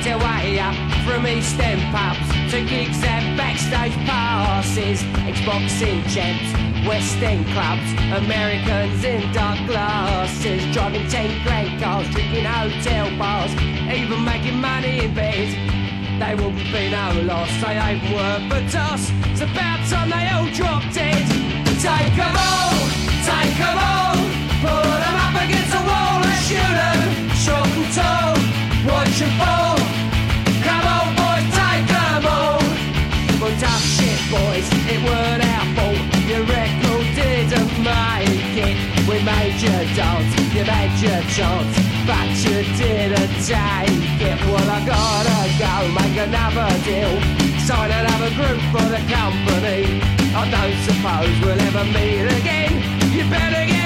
their way up from East End pubs to gigs and backstage passes. Ex-boxing champs, West End clubs, Americans in dark glasses, driving 10 grand cars, drinking hotel bars, even making money in bed. They wouldn't be no loss, they ain't worth a toss. It's about time they all drop dead. Take 'em all, put 'em up against the wall and shoot 'em, short and tall, watch 'em fall. Come on boys, take 'em all. Well, tough shit boys, it weren't our fault. Your record didn't make it. We made you dance, you made your chance, but you didn't take it. Well, I gotta go make another deal, sign another group for the company. I don't suppose we'll ever meet again. You better get